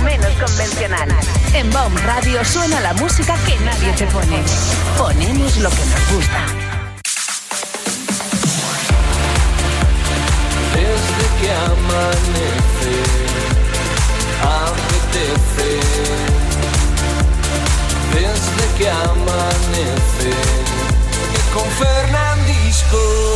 menos convencional. En BOM Radio suena la música que nadie te pone. Ponemos lo que nos gusta. Desde que amanece, apetece. Desde que amanece, que con Fernandisco.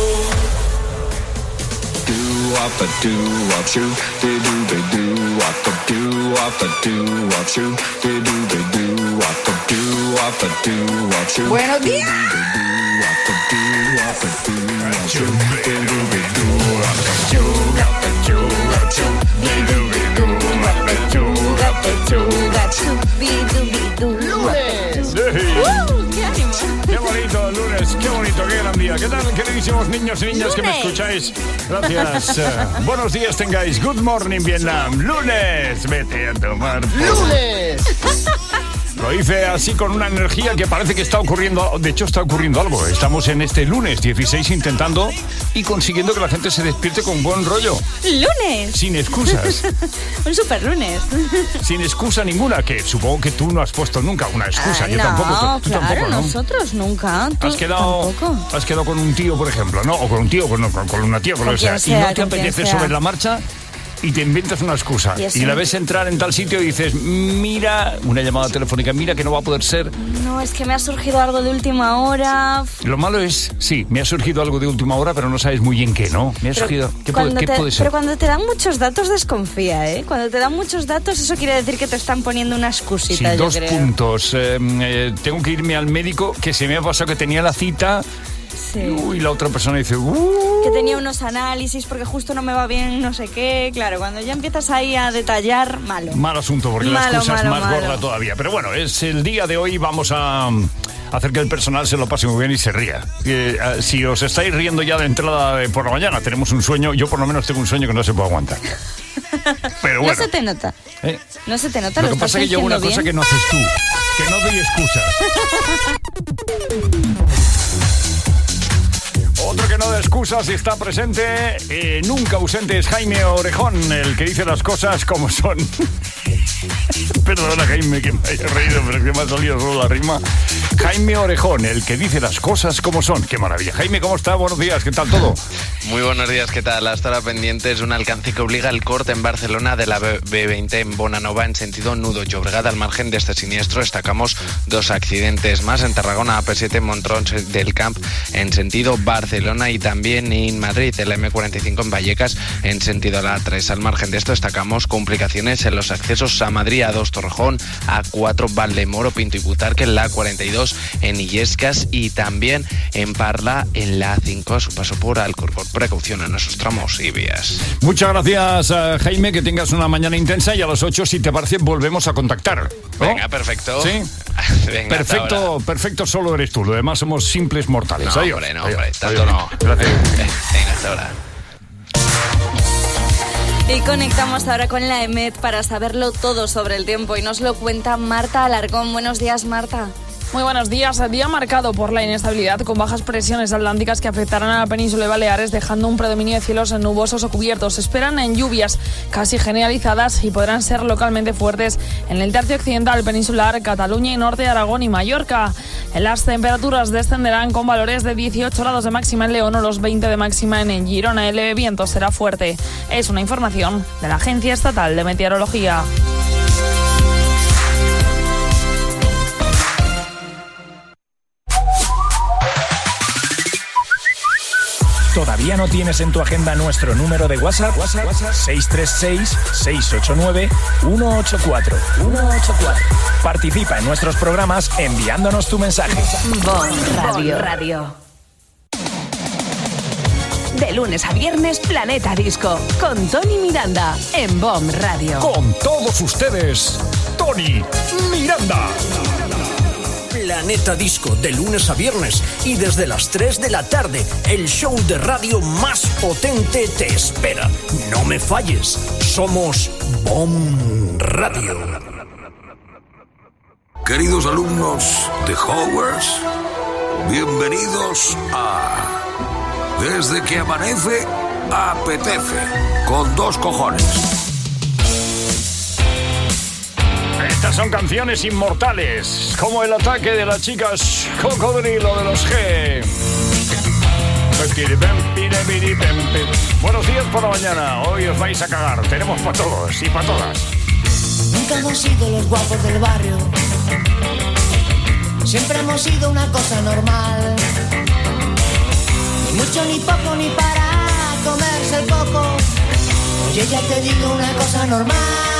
Buenos días. ¡Qué bonito el lunes! ¡Qué bonito! ¡Qué gran día! ¿Qué tal, queridísimos niños y niñas que me escucháis? Gracias. Buenos días tengáis. Good morning, Vietnam. ¡Lunes! Vete a tomar por... ¡Lunes! Lo hice así con una energía que parece que está ocurriendo. De hecho, está ocurriendo algo. Estamos en este lunes 16 intentando y consiguiendo que la gente se despierte con buen rollo. ¡Lunes! Sin excusas. Un super lunes. Sin excusa ninguna, que supongo que tú no has puesto nunca una excusa. Yo no, tampoco. Tú claro, tampoco, ¿no? Nosotros nunca. Tú has quedado con un tío, por ejemplo, ¿no? O con un tío, con una tía, con lo que sea. Y no te apetece sobre la marcha y te inventas una excusa. Y la ves entrar en tal sitio y dices, mira, una llamada telefónica, mira que no va a poder ser. No, es que me ha surgido algo de última hora. Lo malo es, sí, me ha surgido algo de última hora, pero no sabes muy bien qué, ¿no? Me ha surgido... ¿Qué puede ser? Pero cuando te dan muchos datos, desconfía, ¿eh? Cuando te dan muchos datos, eso quiere decir que te están poniendo una excusita, sí, yo dos creo. Puntos. Tengo que irme al médico, que se me ha pasado que tenía la cita... Sí. Y la otra persona dice... Que tenía unos análisis porque justo no me va bien no sé qué. Claro, cuando ya empiezas ahí a detallar, malo. Mal asunto, porque la excusa es más gorda todavía. Pero bueno, es el día de hoy, vamos a hacer que el personal se lo pase muy bien y se ría. Si os estáis riendo ya de entrada por la mañana, tenemos un sueño, yo por lo menos tengo un sueño que no se puede aguantar. Pero bueno. No se te nota. No se te nota. Lo que pasa es que yo hago una cosa que no haces tú, que no doy excusas. Otro que no da excusas y está presente, nunca ausente, es Jaime Orejón, el que dice las cosas como son. Perdona, Jaime, que me haya reído, pero es que me ha salido solo la rima. Jaime Orejón, el que dice las cosas como son. ¡Qué maravilla! Jaime, ¿cómo está? Buenos días, ¿qué tal todo? Muy buenos días, ¿qué tal? Hasta ahora pendientes, un alcance que obliga el corte en Barcelona de la B20 en Bonanova en sentido Nudo Llobregat. Al margen de este siniestro destacamos dos accidentes más en Tarragona, AP7 en Montrón del Camp en sentido Barcelona y también en Madrid, el M45 en Vallecas en sentido la A3. Al margen de esto destacamos complicaciones en los accesos a Madrid, A2 Torrejón, A4 Valdemoro, Pinto y Butarque, en la A42 en Illescas y también en Parla en la A5 a su paso por Alcorcón. Precaución en esos tramos y vías. Muchas gracias, Jaime, que tengas una mañana intensa y a las 8, si te parece, volvemos a contactar, ¿no? Venga, perfecto. ¿Sí? Venga, perfecto, solo eres tú, lo demás somos simples mortales. No, Adiós. hombre, tanto no. Gracias. Venga, hasta ahora. Y conectamos ahora con la EMET para saberlo todo sobre el tiempo y nos lo cuenta Marta Alarcón. Buenos días, Marta. Muy buenos días. Día marcado por la inestabilidad con bajas presiones atlánticas que afectarán a la península de Baleares, dejando un predominio de cielos nubosos o cubiertos. Se esperan en lluvias casi generalizadas y podrán ser localmente fuertes en el tercio occidental peninsular, Cataluña y norte de Aragón y Mallorca. Las temperaturas descenderán con valores de 18 grados de máxima en León o los 20 de máxima en Girona. El viento será fuerte. Es una información de la Agencia Estatal de Meteorología. ¿Todavía no tienes en tu agenda nuestro número de WhatsApp? 636-689-184. Participa en nuestros programas enviándonos tu mensaje. BOM Radio. De lunes a viernes, Planeta Disco, con Tony Miranda, en BOM Radio. Con todos ustedes, Tony Miranda. Planeta Disco, de lunes a viernes y desde las 3 de la tarde, el show de radio más potente te espera. No me falles, somos BOM Radio. Queridos alumnos de Hogwarts, bienvenidos a Desde que amanece, apetece, con 2 cojones. Estas son canciones inmortales, como el ataque de las chicas Cocodrilo de los G. Buenos días por la mañana, hoy os vais a cagar, tenemos para todos y para todas. Nunca hemos sido los guapos del barrio, siempre hemos sido una cosa normal. Ni mucho ni poco ni para comerse el coco. Oye, ya te digo una cosa normal.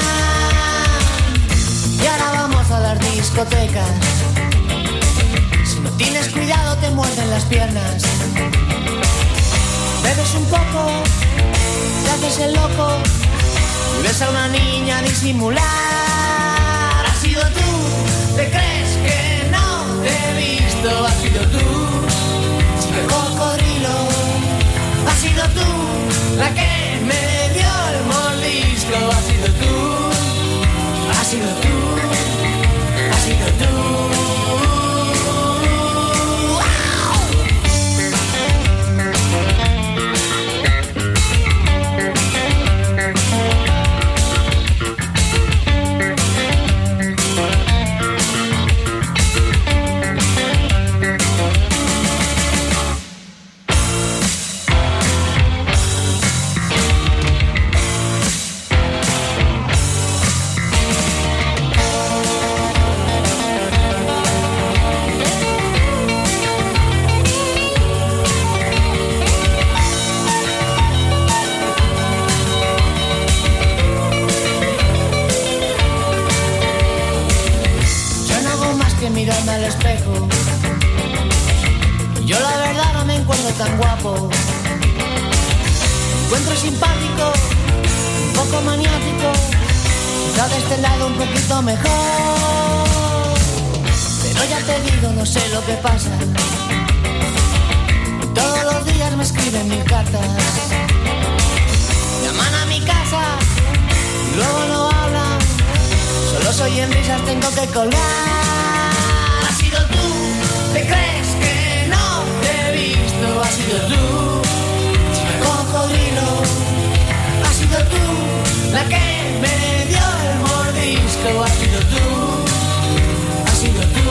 Y ahora vamos a las discotecas. Si no tienes cuidado te muerden las piernas. Bebes un poco, te haces el loco y ves a una niña disimular. Has sido tú, te crees que no te he visto. Has sido tú, chica cocodrilo. Has sido tú, la que me dio el mordisco. Has sido tú, has sido tú, has sido tú. Mirarme al espejo, yo la verdad no me encuentro tan guapo. Me encuentro simpático, un poco maniático, quizá de este lado un poquito mejor. Pero ya te digo, no sé lo que pasa. Todos los días me escriben 1000 cartas, llaman a mi casa y luego no hablan. Solo soy en risas, tengo que colgar. ¿Te crees que no te he visto? Has sido tú, chica cocodrilo. Has sido tú, la que me dio el mordisco. Has sido tú, has sido tú,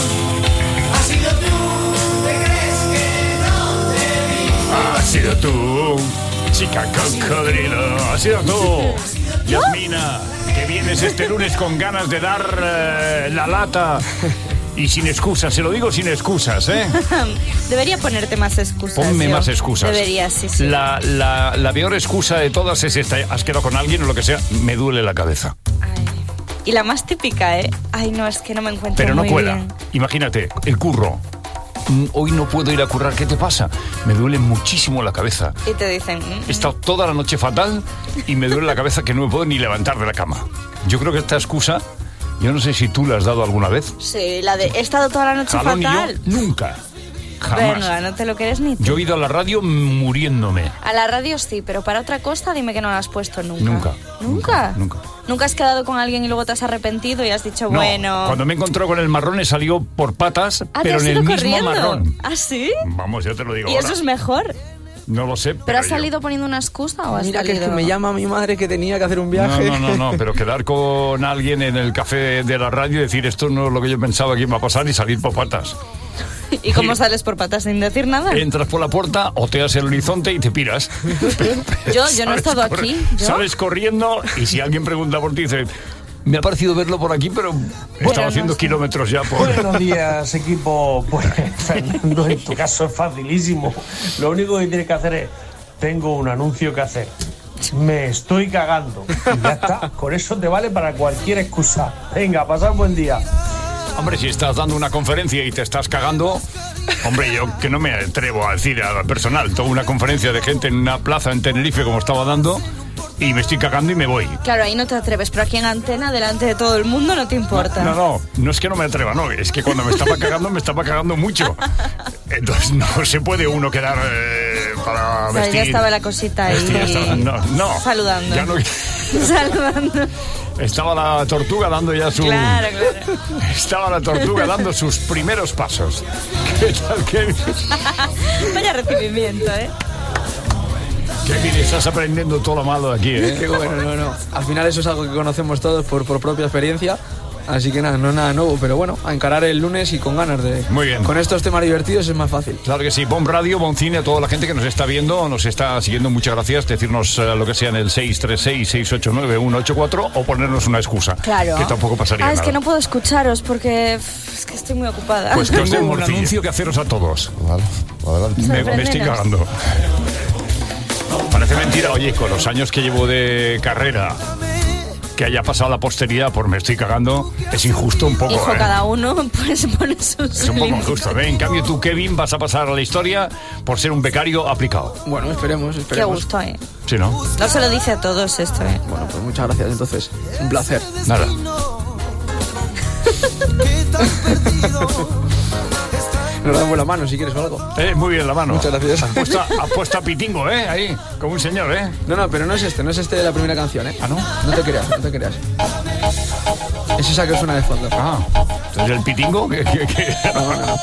has sido tú. ¿Te crees que no te he visto? Has sido tú, chica cocodrilo. Has sido tú, Yasmina, que vienes este lunes con ganas de dar la lata. Y sin excusas, se lo digo sin excusas, ¿eh? Debería ponerte más excusas. Ponme más excusas. Debería, sí, sí. La peor excusa de todas es esta. Has quedado con alguien o lo que sea, me duele la cabeza. Ay. Y la más típica, ¿eh? Ay, no, es que no me encuentro pero no muy cuela. bien. Imagínate, el curro. Hoy no puedo ir a currar, ¿qué te pasa? Me duele muchísimo la cabeza. Y te dicen... He estado toda la noche fatal y me duele la cabeza que no me puedo ni levantar de la cama. Yo creo que esta excusa... Yo no sé si tú la has dado alguna vez. Sí, la de he estado toda la noche Jalón fatal. Y yo, nunca. Jamás. Venga, no te lo crees ni tú. Yo he ido a la radio muriéndome. A la radio sí, pero para otra cosa dime que no la has puesto nunca. Nunca. ¿Nunca? Nunca. ¿Nunca has quedado con alguien y luego te has arrepentido y has dicho, No, bueno... cuando me encontró con el marrón he salido por patas, Ah, pero ¿te has en el ido mismo corriendo? marrón. ¿Ah, sí? Vamos, yo te lo digo ¿Y ahora. eso es mejor? No lo sé, ¿Pero has salido poniendo una excusa o has Mira salido...? que me llama mi madre que tenía que hacer un viaje. No, pero quedar con alguien en el café de la radio y decir esto no es lo que yo pensaba que iba a pasar y salir por patas. ¿Y cómo sales por patas sin decir nada? Entras por la puerta, oteas el horizonte y te piras. Yo no he estado aquí. ¿Yo? Sales corriendo y si alguien pregunta por ti dice... Me ha parecido verlo por aquí, pero estaba haciendo kilómetros ya por... Buenos días, equipo. Pues, Fernando, en tu caso es facilísimo. Lo único que tienes que hacer es... Tengo un anuncio que hacer. Me estoy cagando. Y ya está. Con eso te vale para cualquier excusa. Venga, pasad buen día. Hombre, si estás dando una conferencia y te estás cagando... Hombre, yo que no me atrevo a decir a personal. Toda una conferencia de gente en una plaza en Tenerife como estaba dando... Y me estoy cagando y me voy. Claro, ahí no te atreves, pero aquí en antena, delante de todo el mundo, no te importa. No es que no me atreva, no. Es que cuando me estaba cagando mucho. Entonces no se puede uno quedar para o sea, vestir. ya estaba la cosita ahí. No. Saludando. Ya no. Saludando. Estaba la tortuga dando ya su... Claro. Estaba la tortuga dando sus primeros pasos. ¿Qué tal, Kevin? Vaya recibimiento, ¿eh? Kevin, estás aprendiendo todo lo malo de aquí, ¿eh? Qué bueno, no. Al final eso es algo que conocemos todos por propia experiencia. Así que nada, no es nada nuevo, pero bueno, a encarar el lunes y con ganas de... Muy bien. Con estos temas divertidos es más fácil. Claro que sí. Bomb Radio, Bomb Cine, a toda la gente que nos está viendo, nos está siguiendo, muchas gracias. Decirnos lo que sea en el 636-689-184 o ponernos una excusa. Claro. Que tampoco pasaría nada. Es que no puedo escucharos porque es que estoy muy ocupada. Pues que os tengo un anuncio que haceros a todos. Vale, adelante. Me estoy cagando. Parece mentira, oye, con los años que llevo de carrera, que haya pasado la posteridad por me estoy cagando, es injusto un poco. Hijo, cada uno pues pone sus Es un poco límites. injusto, ¿eh? En cambio tú, Kevin, vas a pasar a la historia por ser un becario aplicado. Bueno, esperemos. Qué gusto, Sí, ¿no? No se lo dice a todos esto, Bueno, pues muchas gracias, entonces. Un placer. Nada. Nos damos la mano si quieres o algo. Muy bien la mano. Muchas gracias. Apuesta a pitingo, ahí, como un señor, No, pero no es este de la primera canción, ¿Ah, no? No te creas. Es esa que suena de fondo. Ah, entonces el pitingo, que... No.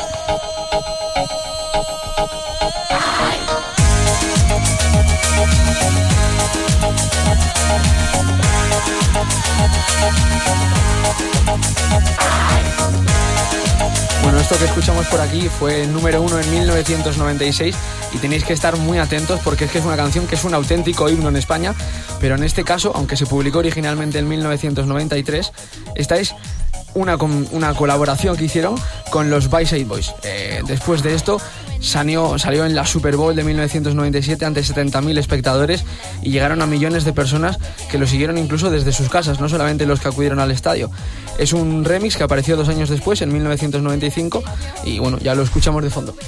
Bueno, esto que escuchamos por aquí fue número 1 en 1996 y tenéis que estar muy atentos porque es que es una canción que es un auténtico himno en España, pero en este caso, aunque se publicó originalmente en 1993, esta es una colaboración que hicieron con los Bayside Boys. Después de esto salió en la Super Bowl de 1997 ante 70.000 espectadores y llegaron a millones de personas que lo siguieron incluso desde sus casas, no solamente los que acudieron al estadio. Es un remix que apareció 2 años después, en 1995, y bueno, ya lo escuchamos de fondo.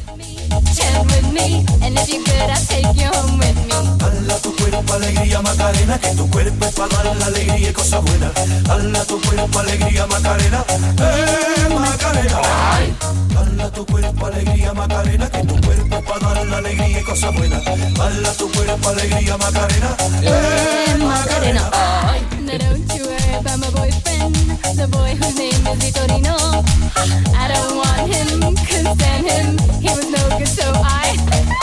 Hala tu cuerpo, alegría, Macarena, que tu cuerpo es para dar la alegría y cosas buenas. Hala tu cuerpo, alegría, Macarena, Macarena. Hala tu cuerpo, alegría, Macarena, que tu cuerpo es para dar la alegría y cosas buenas. Hala tu cuerpo, alegría, Macarena, Macarena. Now don't you worry about my boyfriend, the boy whose name is Vitorino. I don't want him, couldn't stand him, he was no good, so I...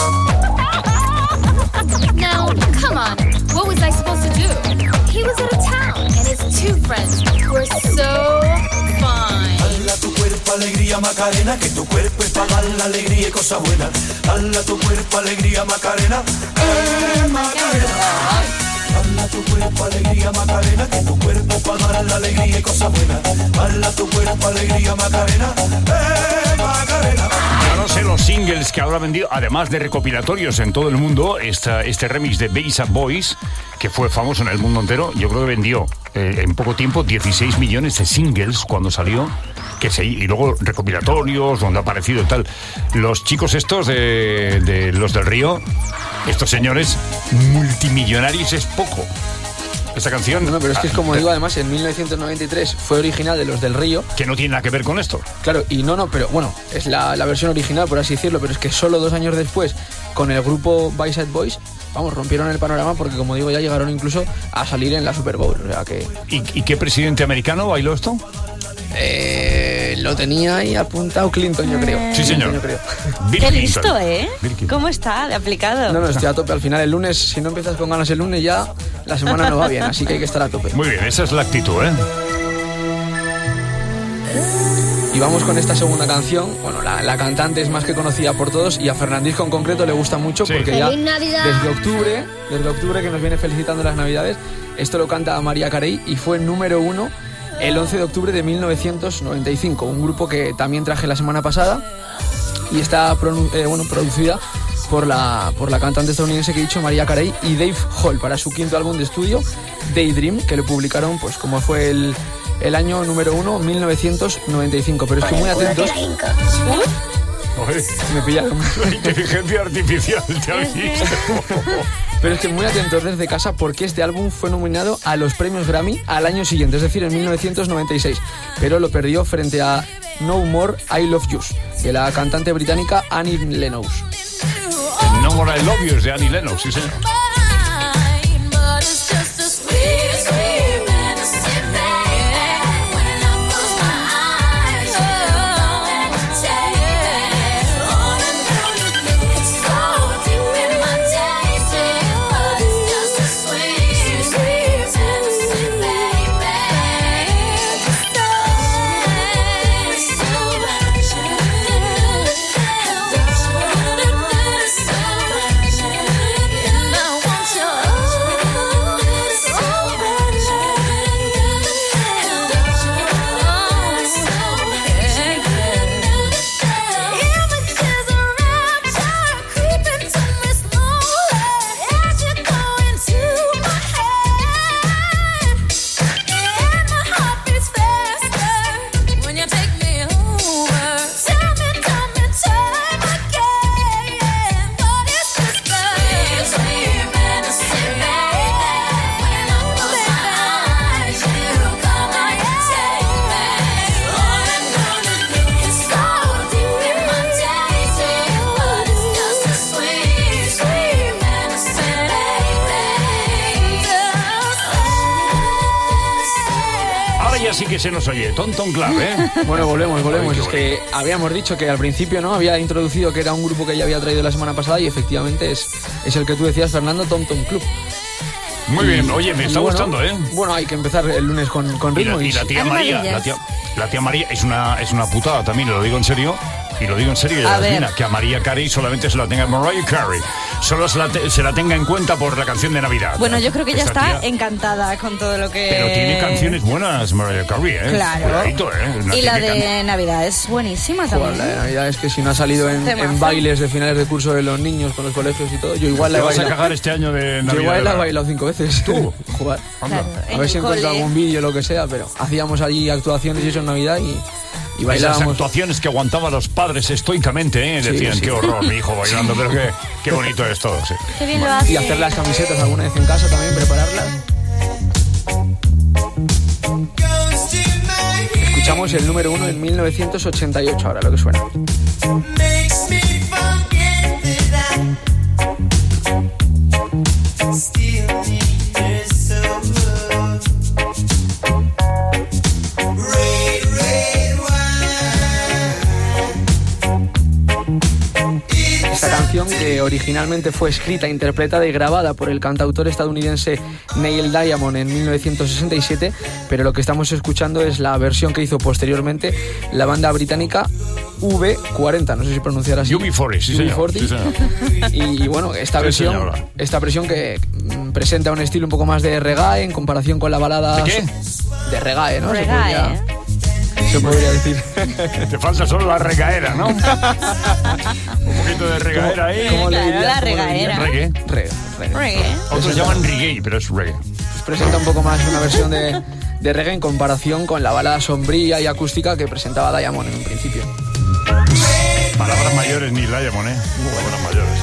Now, come on, what was I supposed to do? He was out of town, and his 2 friends were so fine. Hala tu cuerpo, alegría, Macarena, que tu cuerpo es para dar la alegría y cosas buenas. Hala tu cuerpo, alegría, Macarena, Macarena. Hala tu cuerpo, alegría, Macarena, que tu cuerpo es para dar la alegría y cosas buenas. Hala tu cuerpo, alegría, Macarena, Macarena. Yo no sé los singles que habrá vendido, además de recopilatorios en todo el mundo, este remix de Bayside Boys, que fue famoso en el mundo entero. Yo creo que vendió en poco tiempo 16 millones de singles cuando salió, y luego recopilatorios donde ha aparecido y tal. Los chicos estos de los del Río, estos señores multimillonarios, es poco. Esta canción... No, pero es que es como digo, además, en 1993 fue original de los del Río. Que no tiene nada que ver con esto. Claro, y pero bueno, es la versión original, por así decirlo, pero es que solo 2 años después, con el grupo Bayside Boys, vamos, rompieron el panorama porque, como digo, ya llegaron incluso a salir en la Super Bowl. O sea que... ¿Y qué presidente americano bailó esto? Lo tenía ahí apuntado Clinton, yo creo. Sí, señor. Yo creo. Qué listo, ¿Cómo está de aplicado? No, estoy a tope. Al final, el lunes, si no empiezas con ganas el lunes, ya la semana no va bien, así que hay que estar a tope. Muy bien, esa es la actitud, Y vamos con esta segunda canción. Bueno, la cantante es más que conocida por todos y a Fernandisco en concreto le gusta mucho porque ya desde octubre que nos viene felicitando las Navidades, esto lo canta Mariah Carey y fue número 1 el 11 de octubre de 1995, un grupo que también traje la semana pasada y está producida por la cantante estadounidense que he dicho, Mariah Carey, y Dave Hall para su 5º álbum de estudio, Daydream, que le publicaron pues como fue el año número 1, 1995. Pero es que muy atentos. Me pillaron. La inteligencia artificial te ha visto. Pero es que muy atentos desde casa porque este álbum fue nominado a los premios Grammy al año siguiente, es decir, en 1996. Pero lo perdió frente a No More I Love You, de la cantante británica Annie Lennox. No More I Love You es de Annie Lennox, sí señor. ya sí que se nos oye. Tom Tom Club, ¿eh? Bueno, volvemos. Ay, Es que habíamos dicho que al principio no había introducido que era un grupo que ya había traído la semana pasada y efectivamente es el que tú decías, Fernando, Tom Tom Club. Muy bien, oye, me está gustando, ¿eh? Bueno, hay que empezar el lunes con ritmo. Y la tía María, la tía María es una putada también, lo digo en serio. Y lo digo en serio, Yasmina, que a María Carey solamente se la tenga Mariah Carey. Solo se la tenga en cuenta por la canción de Navidad. Bueno, yo creo que ella Esta está tía, encantada con todo lo que... pero tiene canciones buenas, Mariah Carey, ¿eh? Claro. Cuidadito, ¿eh? Y la de Navidad es buenísima también. La de Navidad es que si no ha salido en bailes de finales de curso de los niños con los colegios y todo, yo igual la he bailado. ¿Vas a cagar este año de Navidad? Yo igual la he bailado 5 veces. ¿Tú? Jugar. Claro, a ver si encuentro algún vídeo o lo que sea, pero hacíamos allí actuaciones y eso en Navidad y bailábamos. Esas actuaciones que aguantaban los padres estoicamente, ¿eh? Decían, sí. Qué horror, mi hijo bailando, pero qué bonito es todo, sí. Qué bien lo hace. Y hacer las camisetas alguna vez en casa también, prepararlas. Escuchamos el número 1 en 1988, ahora lo que suena. Esta canción, que originalmente fue escrita, interpretada y grabada por el cantautor estadounidense Neil Diamond en 1967, pero lo que estamos escuchando es la versión que hizo posteriormente la banda británica V40, no sé si pronunciar así. UB40, sí, señor. Sí, señor. Y bueno, esta versión que presenta un estilo un poco más de reggae en comparación con la balada... ¿De qué? De reggae, ¿no? Reggae, se podría decir. Te falta solo la regaera, ¿no? Un poquito de regaera ahí. ¿Cómo le dirías? La regaera. Reggae. Reggae. Otros llaman reggae, pero es reggae. Pues presenta un poco más una versión de reggae en comparación con la balada sombría y acústica que presentaba Diamond en un principio. Palabras mayores ni Diamond, ¿eh? Palabras mayores.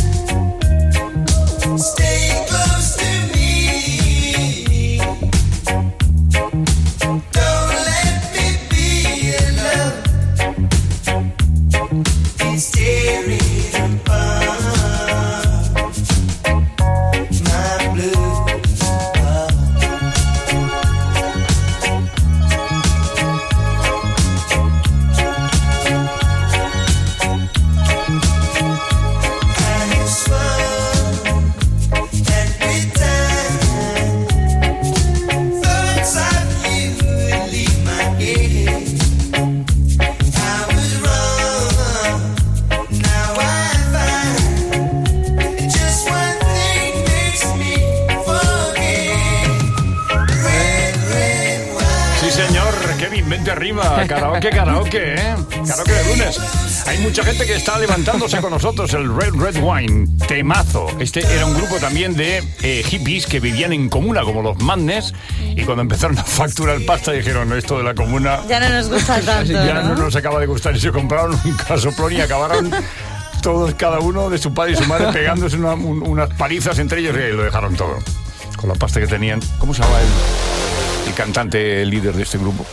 Arriba, karaoke, ¿eh? Karaoke de lunes. Hay mucha gente que está levantándose con nosotros. El Red Wine, temazo. Este era un grupo también de hippies que vivían en comuna, como los Madness, y cuando empezaron a facturar pasta dijeron, esto de la comuna ya no nos gusta tanto, ya no nos acaba de gustar, y se compraron un casoplón y acabaron todos, cada uno de su padre y su madre, pegándose unas palizas entre ellos, y lo dejaron todo con la pasta que tenían. ¿Cómo se llama el cantante, el líder de este grupo?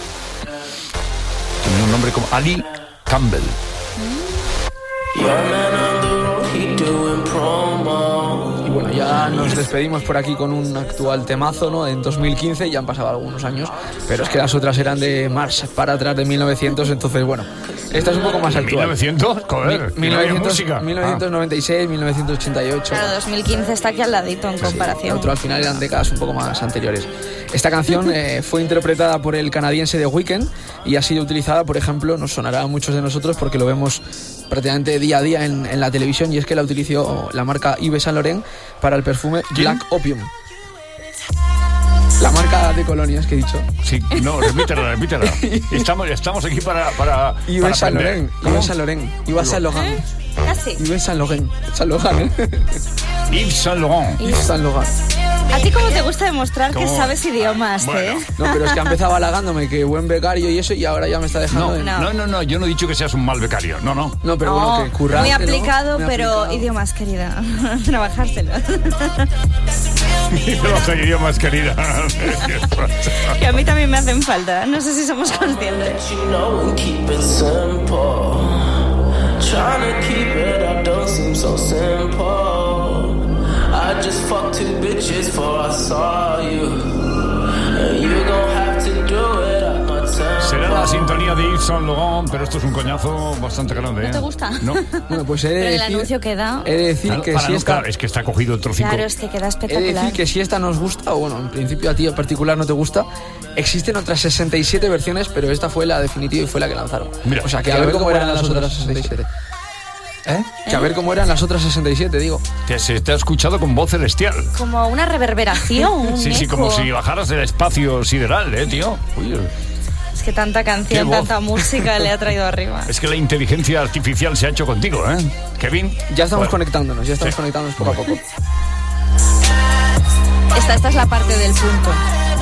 Tiene un nombre como Ali Campbell. Y bueno, ya nos despedimos por aquí con un actual temazo, ¿no? En 2015, ya han pasado algunos años, pero es que las otras eran de marcha para atrás de 1900, entonces bueno, esta es un poco más actual. ¿1900? Joder, 1996, 1988. Claro, 2015 está aquí al ladito en comparación. Otro al final eran décadas un poco más anteriores. Esta canción fue interpretada por el canadiense The Weeknd y ha sido utilizada, por ejemplo, nos sonará a muchos de nosotros porque lo vemos prácticamente día a día en la televisión, y es que la utilizó la marca Yves Saint Laurent para el perfume Black Opium. La marca de colonias que he dicho. Sí, no, repítela. Estamos aquí para Yves Saint Laurent. Yves Saint Laurent. Yves Saint Laurent. Casi. Yves Saint Laurent. Saint Laurent, ¿eh? Yves Saint Laurent. Yves Saint Laurent. ¿A ti cómo te gusta demostrar que sabes idiomas, bueno. No, pero es que ha empezado halagándome que buen becario y eso, y ahora ya me está dejando... No, yo no he dicho que seas un mal becario, no. No, pero bueno, que currarte, muy aplicado, ¿no? Pero idiomas, querida. Trabajárselo. Idiomas, querida. Que a mí también me hacen falta, no sé si somos conscientes. Trying to keep it up don't seem so simple. I just fucked 2 bitches before I saw you. And you gon' have to do sintonía de Yves Saint Laurent, pero esto es un coñazo bastante grande. ¿No te gusta? No. Bueno, pues Pero el anuncio queda... He de decir que si esta... Es que está cogido el trocico. Claro, es que queda He espectacular. de decir que si esta nos gusta, o bueno, en principio a ti en particular no te gusta, existen otras 67 versiones, pero esta fue la definitiva y fue la que lanzaron. Mira, o sea, que a ver cómo eran las otras 67. Que a ver cómo eran las otras 67, digo. Que se te ha escuchado con voz celestial. Como una reverberación, un Sí, eco. como si bajaras del espacio sideral, tío. Uy, Es que tanta Qué canción, voz. tanta música le ha traído arriba. es que la inteligencia artificial se ha hecho contigo, Kevin. Ya estamos Bueno. conectándonos poco a poco. Esta es la parte del punto.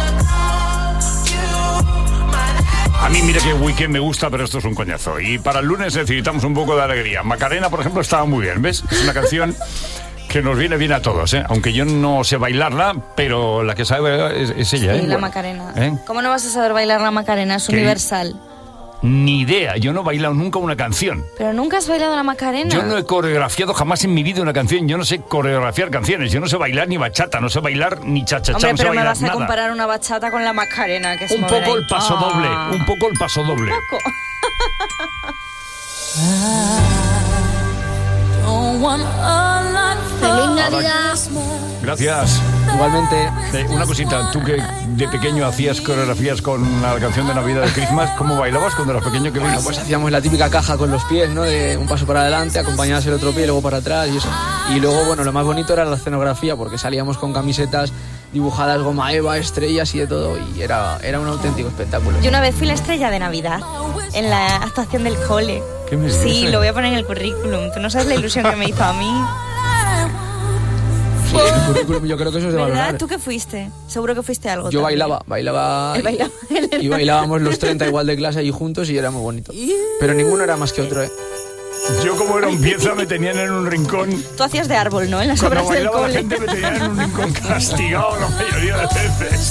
A mí mira que Weekend me gusta, pero esto es un coñazo. Y para el lunes necesitamos un poco de alegría. Macarena, por ejemplo, estaba muy bien, ¿ves? Es una canción que nos viene bien a todos, Aunque yo no sé bailarla, pero la que sabe es ella, Sí, la Bueno. Macarena. ¿Eh? ¿Cómo no vas a saber bailar la Macarena? Es ¿Qué? universal. Ni idea, yo no he bailado nunca una canción. Pero nunca has bailado la Macarena. Yo no he coreografiado jamás en mi vida una canción. Yo no sé coreografiar canciones. Yo no sé bailar ni bachata, no sé bailar ni cha-cha-cha, Hombre, no sé pero me bailar vas a nada. comparar una bachata con la Macarena, que es Un mover poco ahí. el paso doble, un poco el paso doble. ¡Feliz Navidad! Gracias. Igualmente. Una cosita, tú que de pequeño hacías coreografías con la canción de Navidad de Christmas, ¿cómo bailabas cuando eras pequeño? ¿Qué Bueno, pues hacíamos la típica caja con los pies, ¿no? De un paso para adelante, acompañabas el otro pie, luego para atrás y eso. Y luego, bueno, lo más bonito era la escenografía, porque salíamos con camisetas dibujadas, goma eva, estrellas y de todo, y era un auténtico espectáculo. Yo una vez fui la estrella de Navidad en la actuación del cole. ¿Qué me Sí, dices? lo voy a poner en el currículum. Tú no sabes la ilusión que me hizo a mí. Sí, en el currículum yo creo que eso es de ¿Verdad? valorar. ¿Tú qué fuiste? Seguro que fuiste algo. Yo también. bailaba Él bailaba. y bailábamos los 30 igual de clase allí juntos y era muy bonito. Pero ninguno era más que otro, Yo como era un pieza me tenían en un rincón. Tú hacías de árbol, ¿no? En las Cuando obras del bailaba la cole. gente me tenían en un rincón castigado la mayoría de veces.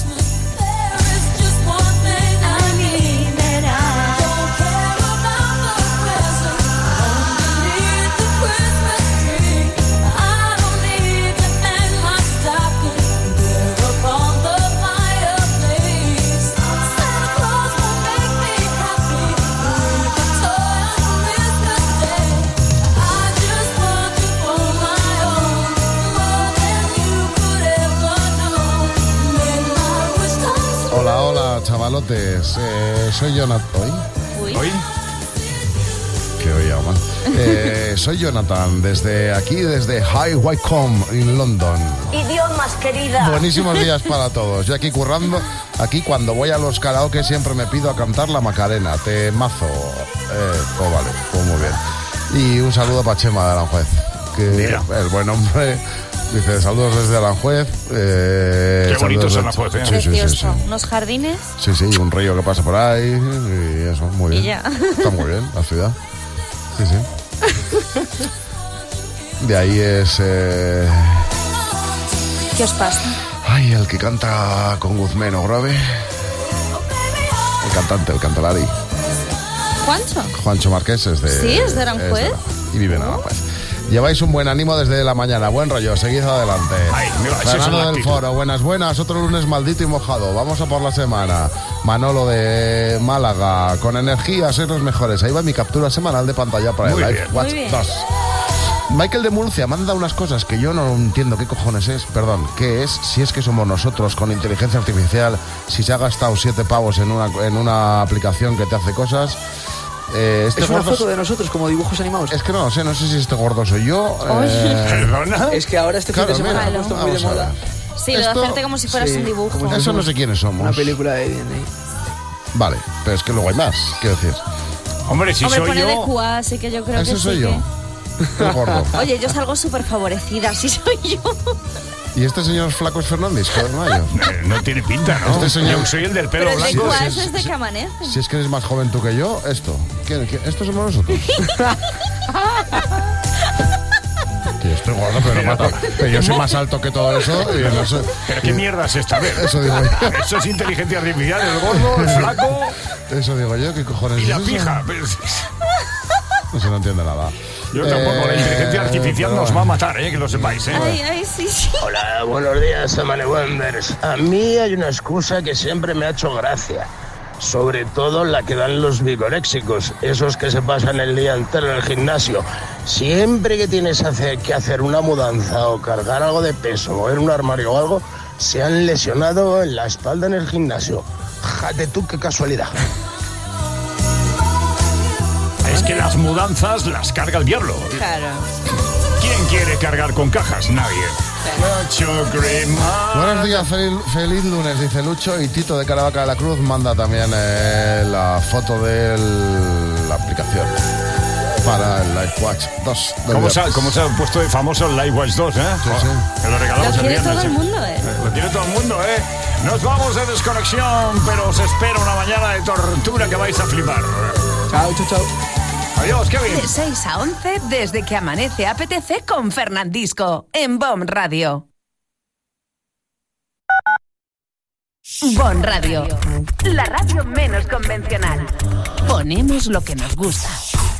Hola, hola, chavalotes. Soy Jonathan. ¿Hoy? Que oía mal. Soy Jonathan, desde aquí, desde High Wycombe, en London. Idiomas, querida. Buenísimos días para todos. Yo aquí currando, aquí cuando voy a los karaoke siempre me pido a cantar la Macarena. Temazo. Pues vale, pues muy bien. Y un saludo para Chema de Aranjuez, que el buen hombre dice saludos desde Aranjuez. Qué bonito es Aranjuez, Sí, sí, sí, sí. Precioso. Unos jardines Sí, sí, y un río que pasa por ahí y eso, muy y bien. ya. Está muy bien la ciudad. Sí, sí. De ahí es... ¿Qué os pasa? Ay, el que canta con Guzmeno Grove. El cantante, el cantalari. ¿Juancho? Juancho Marqués es de... Sí, es de Aranjuez. Y vive en Aranjuez. Lleváis un buen ánimo desde la mañana. Buen rollo, seguid adelante. mira, esa es Fernando la del actitud. Foro, buenas. Otro lunes maldito y mojado. Vamos a por la semana. Manolo de Málaga, con energía, sois los mejores. Ahí va mi captura semanal de pantalla para Muy el Live bien. Watch Muy bien. 2. Michael de Murcia manda unas cosas que yo no entiendo qué cojones es, qué es, si es que somos nosotros con inteligencia artificial, si se ha gastado 7 pavos en una aplicación que te hace cosas. Este Es una gordo foto de nosotros como dibujos animados. Es que no sé si este gordo soy yo. ¿Perdona? Es que ahora este fin de Claro, semana mira, se ha puesto muy de vamos a moda. ver. Sí, lo de Esto- hacerte como si fueras sí, un dibujo. como si Eso no sé quiénes somos. Una película de Disney. Vale, pero es que luego hay más, quiero decir. Hombre, si Hombre, soy pone de yo... QA, así que yo creo Ese que soy sí yo. El gordo. Oye, yo salgo súper favorecida, sí soy yo. ¿Y este señor flaco es Fernández? Mayo? No tiene pinta, ¿no? Este señor- Yo soy el del pelo Pero el de blanco. QA sí, es sí, desde sí. que amanece. Si es que eres más joven tú que yo, esto. ¿Estos somos nosotros? Que yo estoy gordo, pero yo soy más alto que todo eso. Y no sé- ¿Pero qué mierda es esta? A ver, Eso digo yo. eso es inteligencia artificial, el gordo, el flaco Eso digo yo, ¿qué cojones y es la eso? pija. No se no entiende nada. Yo tampoco, la inteligencia artificial pero- nos va a matar, que lo sepáis, Ay, sí, sí. Hola, buenos días, Amane Wonders. A mí hay una excusa que siempre me ha hecho gracia. sobre todo la que dan los vigoréxicos, esos que se pasan el día entero en el gimnasio. Siempre que tienes que hacer una mudanza o cargar algo de peso, mover un armario o algo, se han lesionado en la espalda en el gimnasio. Jate tú, qué casualidad. Es que las mudanzas las carga el diablo. Claro. ¿Quién quiere cargar con cajas? Nadie. Buenos días, feliz lunes, dice Lucho. Y Tito de Caravaca de la Cruz manda también la foto de la aplicación para el Livewatch 2. ¿Cómo se ha puesto de famoso el Livewatch 2, eh? Sí, sí. Que lo regalamos Lo el quiere viernes. todo el mundo, Lo quiere todo el mundo, ¿eh? Nos vamos de desconexión, pero os espera una mañana de tortura que vais a flipar. Chao, chao, chao. Adiós, Kevin. De 6 a 11, desde que amanece APTC con Fernandisco, en BOM Radio. BOM Radio, la radio menos convencional. Ponemos lo que nos gusta.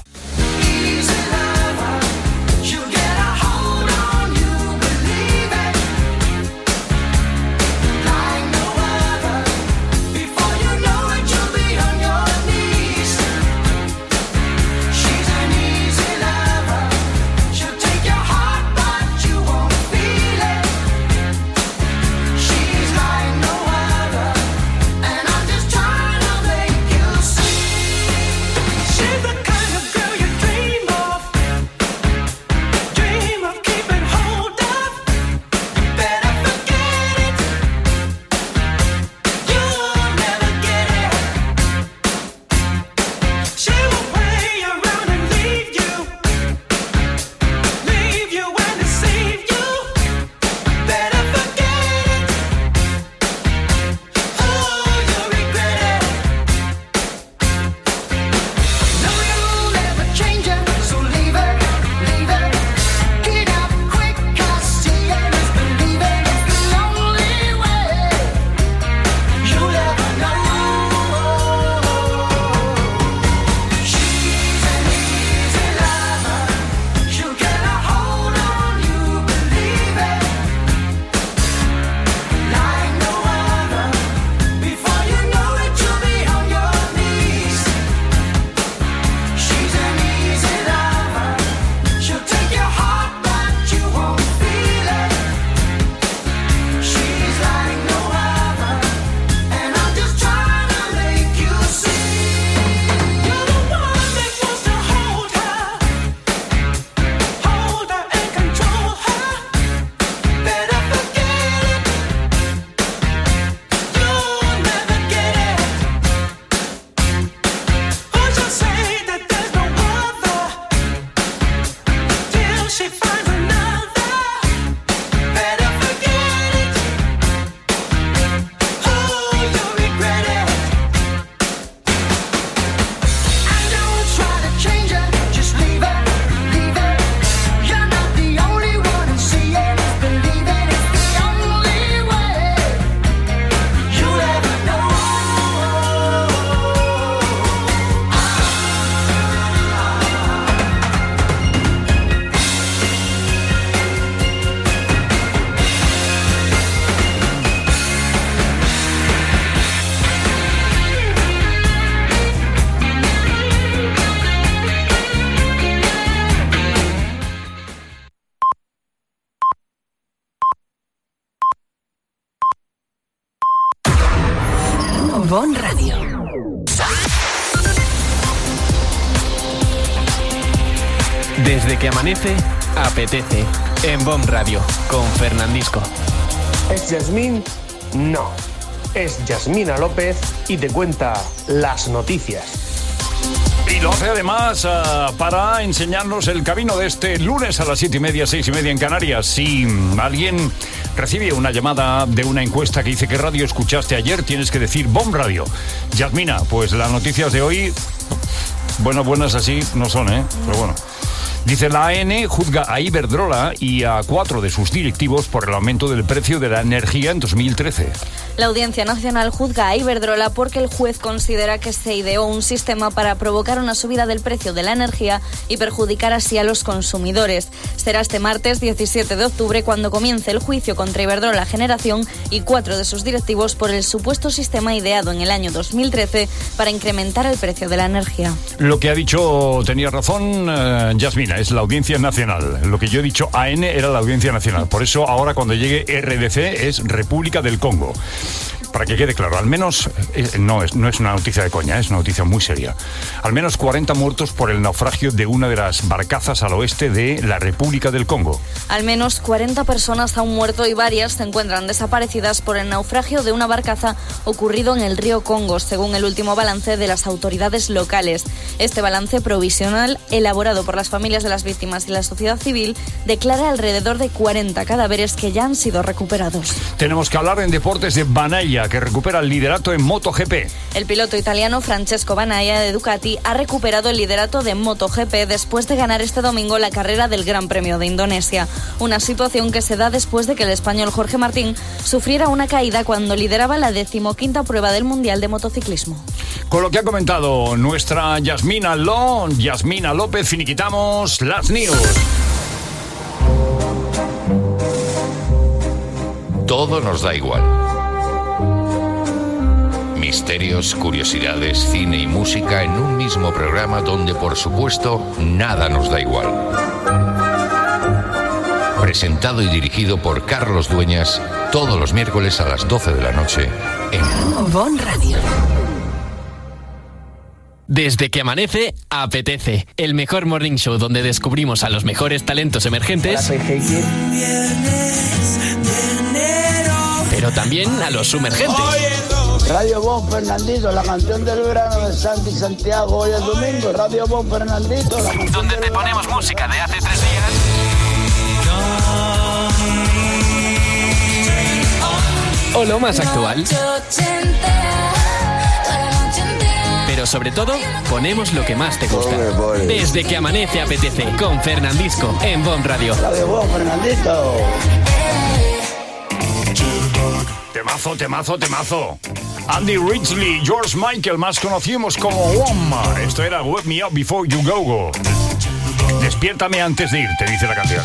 BOM Radio. Desde que amanece, apetece. En BOM Radio, con Fernandisco. ¿Es Yasmín? No. Es Yasmina López y te cuenta las noticias. Y lo hace además para enseñarnos el camino de este lunes a las 7:30, 6:30 en Canarias. Si alguien recibe una llamada de una encuesta que dice ¿qué radio escuchaste ayer? Tienes que decir BOM Radio. Yasmina, pues las noticias de hoy, bueno, buenas así no son, pero bueno. Dice, la AENE juzga a Iberdrola y a 4 de sus directivos por el aumento del precio de la energía en 2013. La Audiencia Nacional juzga a Iberdrola porque el juez considera que se ideó un sistema para provocar una subida del precio de la energía y perjudicar así a los consumidores. Será este martes 17 de octubre cuando comience el juicio contra Iberdrola Generación y 4 de sus directivos por el supuesto sistema ideado en el año 2013 para incrementar el precio de la energía. Lo que ha dicho tenía razón Yasmina, es la Audiencia Nacional. Lo que yo he dicho AN era la Audiencia Nacional. Por eso ahora cuando llegue RDC es República del Congo. Para que quede claro, al menos, no es una noticia de coña, es una noticia muy seria. Al menos 40 muertos por el naufragio de una de las barcazas al oeste de la República del Congo. Al menos 40 personas han muerto y varias se encuentran desaparecidas por el naufragio de una barcaza ocurrido en el río Congo, según el último balance de las autoridades locales. Este balance provisional, elaborado por las familias de las víctimas y la sociedad civil, declara alrededor de 40 cadáveres que ya han sido recuperados. Tenemos que hablar en deportes de Bagnaia, que recupera el liderato en MotoGP. El piloto italiano Francesco Bagnaia de Ducati ha recuperado el liderato de MotoGP después de ganar este domingo la carrera del Gran Premio de Indonesia. Una situación que se da después de que el español Jorge Martín sufriera una caída cuando lideraba la 15ª prueba del Mundial de Motociclismo. Con lo que ha comentado nuestra Yasmina López, finiquitamos las news. Todo nos da igual. Misterios, curiosidades, cine y música en un mismo programa donde, por supuesto, nada nos da igual. Presentado y dirigido por Carlos Dueñas, todos los miércoles a las 12 de la noche en Bon Radio. Desde que amanece, apetece. El mejor morning show donde descubrimos a los mejores talentos emergentes, pero también a los sumergentes. Radio Bon Fernandito, la canción del verano de Santi Santiago. Hoy es domingo, Radio Bon Fernandito. Donde te ponemos música de hace 3 días. O lo más actual. Pero sobre todo, ponemos lo que más te gusta. Desde que amanece apetece, con Fernandisco, en Bon Radio. Radio Bon Fernandito. Temazo. Andy Ridgely, George Michael, más conocimos como Woma. Esto era Wake Me Up Before You Go. Despiértame antes de ir, te dice la canción.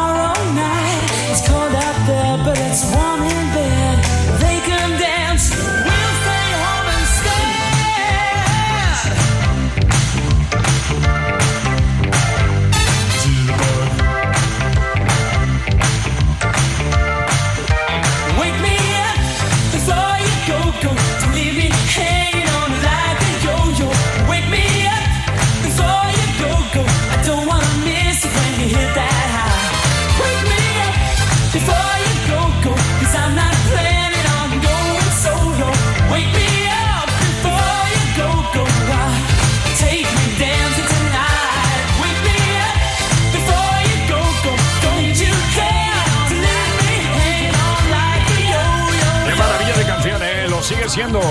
Tomorrow night, it's cold out there, but it's warm in bed. They can dance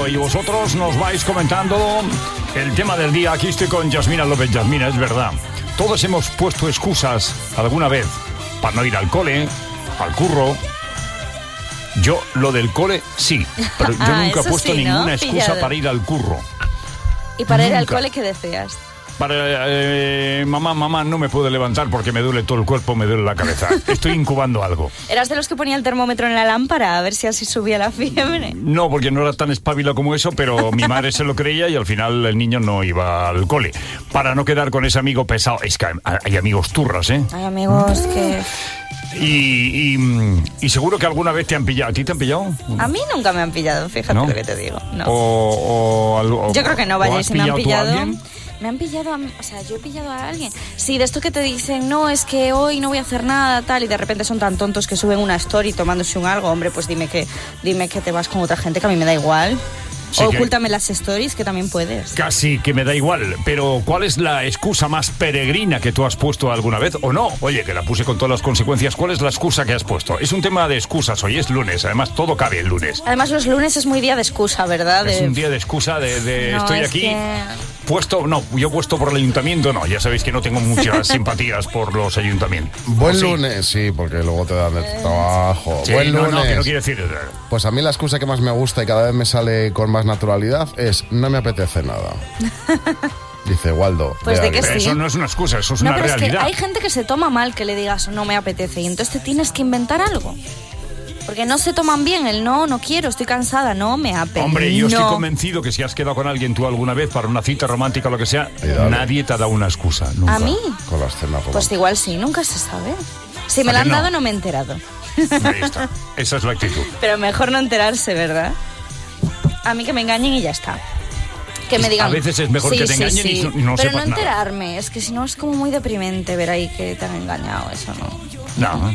y vosotros nos vais comentando el tema del día. Aquí estoy con Yasmina López. Yasmina, es verdad, todos hemos puesto excusas alguna vez para no ir al cole, al curro. Yo lo del cole sí, pero yo nunca he puesto ninguna excusa para ir al curro. ¿Y para ir al cole qué deseas? Mamá, no me puedo levantar porque me duele todo el cuerpo, me duele la cabeza. Estoy incubando algo. ¿Eras de los que ponía el termómetro en la lámpara a ver si así subía la fiebre? No, porque no era tan espabila como eso, pero mi madre se lo creía y al final el niño no iba al cole. Para no quedar con ese amigo pesado. Es que hay amigos turras, ¿eh? Hay amigos que... Y seguro que alguna vez te han pillado. ¿A ti te han pillado? A mí nunca me han pillado, fíjate lo que te digo. No. Yo creo que no, vaya, si me han pillado... ¿Me han pillado yo he pillado a alguien. Sí, de esto que te dicen, no, es que hoy no voy a hacer nada, tal, y de repente son tan tontos que suben una story tomándose un algo. Hombre, pues dime que te vas con otra gente, que a mí me da igual. Sí, o ocúltame las stories, que también puedes. Casi que me da igual, pero ¿cuál es la excusa más peregrina que tú has puesto alguna vez? ¿O no? Oye, que la puse con todas las consecuencias. ¿Cuál es la excusa que has puesto? Es un tema de excusas, hoy es lunes, además todo cabe el lunes. Además los lunes es muy día de excusa, ¿verdad? Es un día de excusa de no, estoy aquí... yo puesto por el ayuntamiento, no, ya sabéis que no tengo muchas simpatías por los ayuntamientos. Buen lunes, sí, porque luego te dan el trabajo. Sí, buen lunes. No, que no quiere decir... Pues a mí la excusa que más me gusta y cada vez me sale con más naturalidad es no me apetece nada. Dice Waldo. Pues de que sí. Eso no es una excusa, eso es una realidad. Es que hay gente que se toma mal que le digas no me apetece y entonces te tienes que inventar algo. Porque no se toman bien el no quiero, estoy cansada, no me apetece. Hombre, yo estoy convencido que si has quedado con alguien tú alguna vez para una cita romántica o lo que sea, nadie te ha dado una excusa. Nunca. ¿A mí? Con la escena romántica. Pues igual sí, nunca se sabe. Si me la han dado no me he enterado. Ahí está, esa es la actitud. Pero mejor no enterarse, ¿verdad? A mí que me engañen y ya está. Que me digan... A veces es mejor que te engañen y no sepas nada. Pero no enterarme, es que si no es como muy deprimente ver ahí que te han engañado, eso no. No.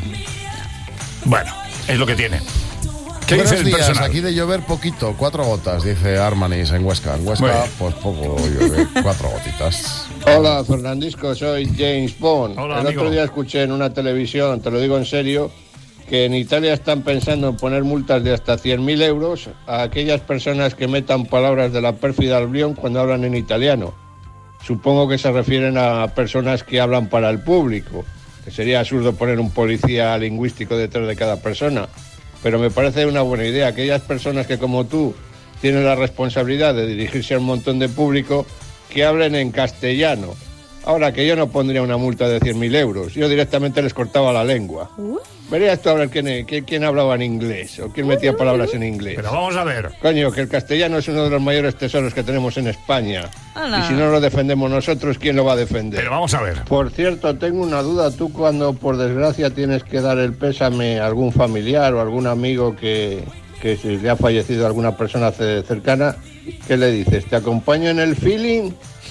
Bueno, es lo que tiene. ¿Qué dice el personal? Aquí de llover poquito, 4 gotas, dice Armanis en Huesca. En Huesca, pues poco llueve, 4 gotitas. Hola, Fernandisco, soy James Bond. Hola, el amigo. otro día escuché en una televisión, te lo digo en serio, que en Italia están pensando en poner multas de hasta 100.000 euros a aquellas personas que metan palabras de la pérfida Albión cuando hablan en italiano. Supongo que se refieren a personas que hablan para el público, que sería absurdo poner un policía lingüístico detrás de cada persona. Pero me parece una buena idea. Aquellas personas que como tú tienen la responsabilidad de dirigirse a un montón de público, que hablen en castellano. Ahora, que yo no pondría una multa de 100.000 euros. Yo directamente les cortaba la lengua. Verías tú a ver quién hablaba en inglés o quién metía palabras en inglés. Pero vamos a ver. Coño, que el castellano es uno de los mayores tesoros que tenemos en España. Hola. Y si no lo defendemos nosotros, ¿quién lo va a defender? Pero vamos a ver. Por cierto, tengo una duda. Tú cuando, por desgracia, tienes que dar el pésame a algún familiar o algún amigo que si le ha fallecido alguna persona cercana, ¿qué le dices? ¿Te acompaño en el feeling?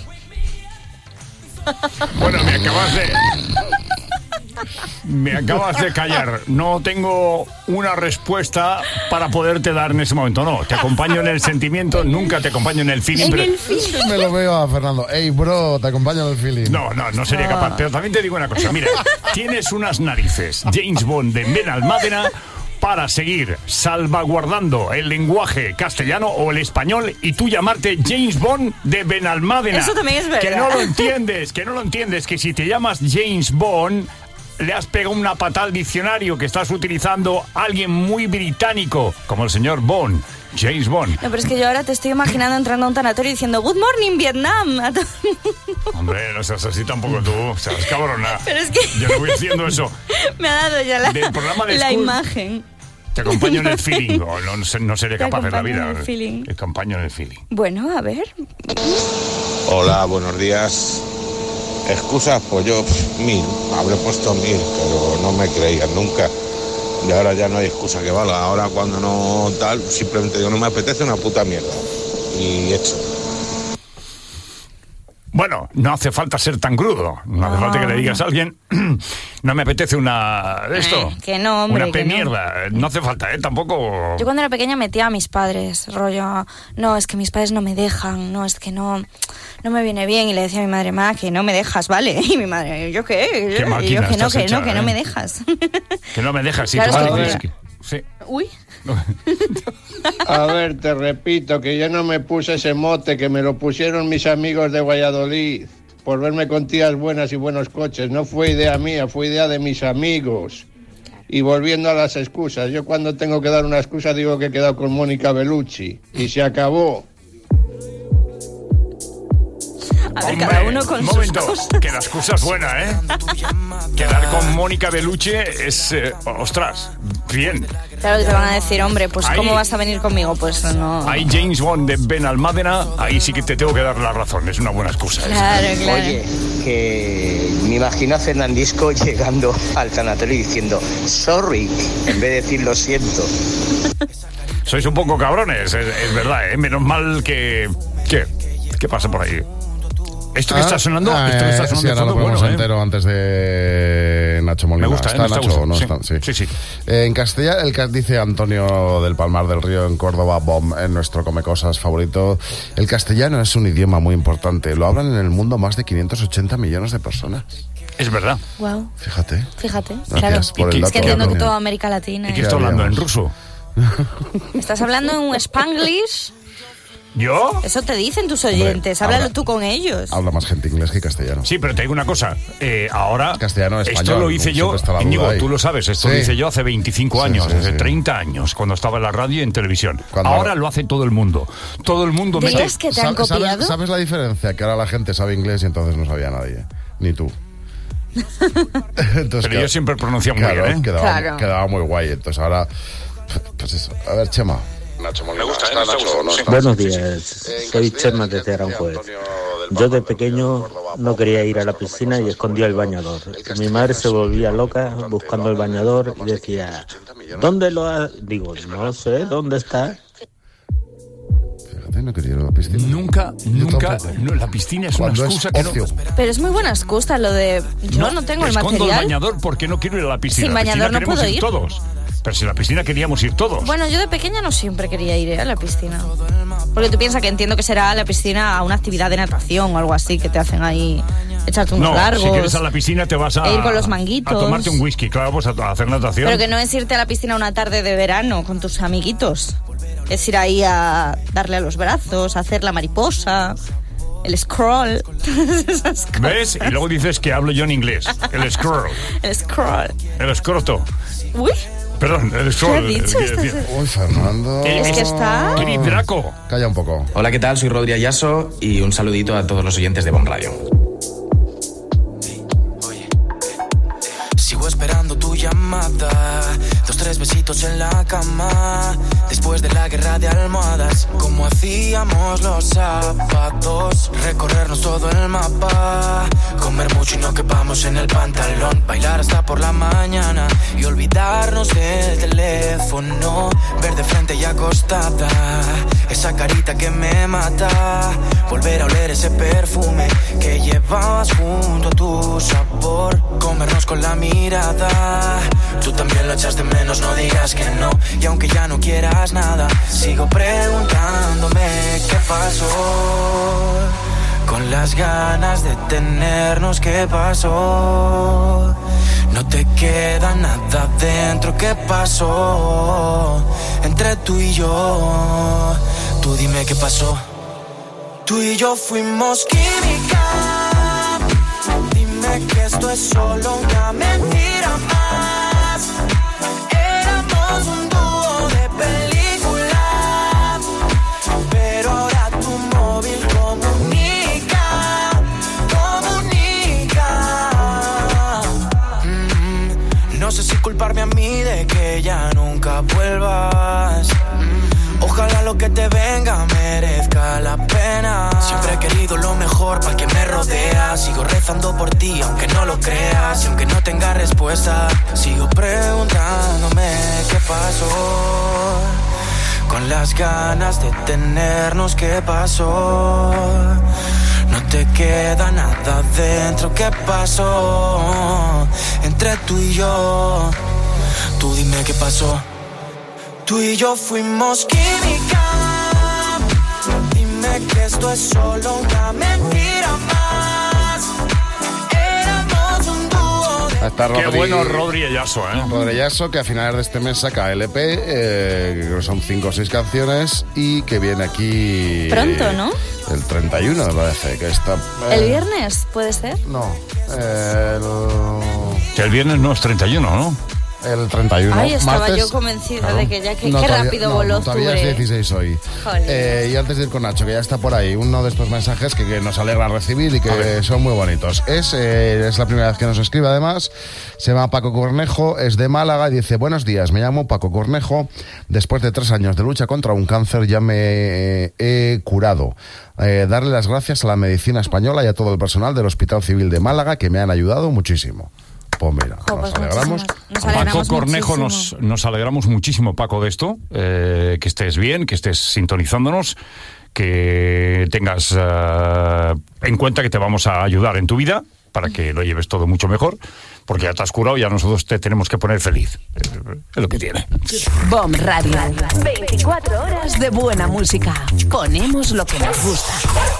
Bueno, me acabas de callar. No tengo una respuesta para poderte dar en ese momento. No, te acompaño en el sentimiento, nunca te acompaño en el feeling. Me lo veo a Fernando. Ey, bro, te acompaño en el feeling. No sería capaz. Pero también te digo una cosa. Mira, tienes unas narices, James Bond de Benalmádena, para seguir salvaguardando el lenguaje castellano o el español y tú llamarte James Bond de Benalmádena. Eso también es verdad. Que no lo entiendes, que si te llamas James Bond le has pegado una patada al diccionario, que estás utilizando a alguien muy británico, como el señor Bond, James Bond. No, pero es que yo ahora te estoy imaginando entrando a un tanatorio diciendo Good morning, Vietnam. Hombre, no seas así tampoco tú, seas cabrona. Pero es que... Yo no voy haciendo eso. Me ha dado ya la imagen. Te acompaño en el feeling. No seré capaz en la vida. Te acompaño en el feeling. Bueno, a ver. Hola, buenos días. Excusas, pues yo 1000, habré puesto 1000, pero no me creían nunca. Y ahora ya no hay excusa que valga. Ahora cuando no tal, simplemente digo, no me apetece una puta mierda. Y hecho. Bueno, no hace falta ser tan crudo. No hace falta que le digas a alguien, no me apetece una... esto. Que no, hombre. Una mierda. No hace falta, tampoco... Yo cuando era pequeña metía a mis padres, rollo, no, es que mis padres no me dejan, no, es que no me viene bien. Y le decía a mi madre, que no me dejas, ¿vale? Y mi madre, ¿yo qué? ¿Qué máquina y yo, que estás hecha, no me dejas. Que no me dejas, sí. Claro, tu madre Sí. Uy. A ver, te repito que yo no me puse ese mote, que me lo pusieron mis amigos de Valladolid por verme con tías buenas y buenos coches. No fue idea mía, fue idea de mis amigos. Y volviendo a las excusas, yo cuando tengo que dar una excusa digo que he quedado con Mónica Bellucci y se acabó. A ver, cada uno con sus cosas. Que la excusa es buena, ¿eh? Quedar con Mónica Bellucci es... ostras, bien. Claro que te van a decir, hombre, pues ahí, ¿cómo vas a venir conmigo? Pues no. Ahí James Bond de Ben Almádena, ahí sí que te tengo que dar la razón, es una buena excusa. Claro, claro. Oye, que me imagino a Fernandisco llegando al sanatorio y diciendo sorry, en vez de decir lo siento. Sois un poco cabrones, es verdad, ¿eh? Menos mal que... ¿Qué pasa por ahí? ¿Esto que está sonando? Esto que está sonando sí, ahora lo ponemos entero antes de Nacho Molina. Me gusta, ¿Está Nacho o no sí. está? Sí, sí. En Castilla, dice Antonio del Palmar del Río, en Córdoba, Bom, en nuestro Comecosas favorito. El castellano es un idioma muy importante. Lo hablan en el mundo más de 580 millones de personas. Es verdad. Wow. Fíjate. Claro. Por el dato, es que entiendo que toda América Latina. ¿Y qué está hablando en ruso? ¿Estás hablando en un Spanglish? ¿Yo? Eso te dicen tus oyentes, háblalo tú con ellos. Habla más gente inglés que castellano. Sí, pero te digo una cosa, ahora... Castellano, español. Esto lo hice yo, Íñigo, tú lo sabes, esto lo hice yo hace 25 años, hace 30 años, cuando estaba en la radio y en televisión. Ahora lo hace todo el mundo. Todo el mundo mete... ¿Dirías que te han copiado? ¿Sabes la diferencia? Que ahora la gente sabe inglés y entonces no sabía nadie. Ni tú. Entonces, pero yo siempre pronunciaba muy bien, ¿eh? Quedaba muy guay. Entonces ahora... Pues eso. A ver, Chema. Nacho Molina. Me gusta, Nacho, no está. Buenos días, soy Chema desde Aranjuez. Yo de pequeño no quería ir a la piscina y escondía el bañador. Mi madre se volvía loca buscando el bañador y decía, ¿dónde lo has? Digo, no sé, ¿dónde está? Fíjate, no quería ir a la piscina. Nunca, no, la piscina es una excusa que no... Pero es muy buena excusa lo de, yo no tengo el material. Escondo el bañador porque no quiero ir a la piscina. Sin bañador no puedo ir. Todos. Pero si a la piscina queríamos ir todos. Bueno, yo de pequeña no siempre quería ir a la piscina. Porque tú piensas que entiendo que será a la piscina a una actividad de natación o algo así, que te hacen ahí echarte unos largos. Si quieres a la piscina te vas a ir con los manguitos. A tomarte un whisky, claro, pues a hacer natación. Pero que no es irte a la piscina una tarde de verano con tus amiguitos. Es ir ahí a darle a los brazos, a hacer la mariposa, el scroll. ¿Ves? Y luego dices que hablo yo en inglés. El scroll. El scroll. El escroto. Uy. Perdón, el scroll. ¿Qué has dicho? Uy, Fernando. Es que está... Draco. Calla un poco. Hola, ¿qué tal? Soy Rodri Ayaso y un saludito a todos los oyentes de Bon Radio. Sigo esperando tu llamada, 2, 3 besitos en la cama, después de la guerra de almohadas, como hacíamos los sábados, recorrernos todo el mapa, comer mucho y no quepamos en el pantalón, bailar hasta por la mañana y olvidarnos del teléfono, ver de frente y acostada, esa carita que me mata, volver a oler ese perfume que llevabas junto a tu sabor, comernos con la mirada, tú también lo echas de menos, no digas que no, y aunque ya no quieras nada, sigo preguntándome qué pasó, con las ganas de tenernos, qué pasó, no te queda nada dentro, qué pasó, entre tú y yo, tú dime qué pasó, tú y yo fuimos química. Que esto es solo una mentira más. Éramos un dúo de película, pero ahora tu móvil comunica. No sé si culparme a mí de que ya nunca vuelvas. Ojalá lo que te venga merezca la pena. Siempre he querido lo mejor para el que me rodea. Sigo rezando por ti aunque no lo creas. Y aunque no tenga respuesta, sigo preguntándome qué pasó. Con las ganas de tenernos, qué pasó. No te queda nada dentro, qué pasó. Entre tú y yo, tú dime qué pasó. Tú y yo fuimos química. Dime que esto es solo una mentira más. Éramos un dúo de Qué bueno Rodri Ellaso, ¿eh? Rodri Ellaso, que a finales de este mes saca LP, creo que son 5 o 6 canciones, y que viene aquí... Pronto, ¿no? El 31, me parece, que está... ¿El viernes, puede ser? No, Que el viernes no es 31, ¿no? El 31. Ay, estaba martes, yo convencida claro. de que ya qué Todavía, rápido voló octubre. Todavía es 16 hoy. Y antes de ir con Nacho, que ya está por ahí, uno de estos mensajes que nos alegra recibir y que son muy bonitos. Es la primera vez que nos escribe, además. Se llama Paco Cornejo, es de Málaga y dice: buenos días, me llamo Paco Cornejo. Después de 3 años de lucha contra un cáncer ya me he curado. Darle las gracias a la medicina española y a todo el personal del Hospital Civil de Málaga, que me han ayudado muchísimo. Pues mira, nos alegramos. Paco Cornejo, nos alegramos muchísimo, Paco, de esto. Que estés bien, que estés sintonizándonos, que tengas en cuenta que te vamos a ayudar en tu vida para que lo lleves todo mucho mejor, porque ya te has curado y a nosotros te tenemos que poner feliz. Es lo que tiene. BOM Radio. 24 horas de buena música. Ponemos lo que nos gusta.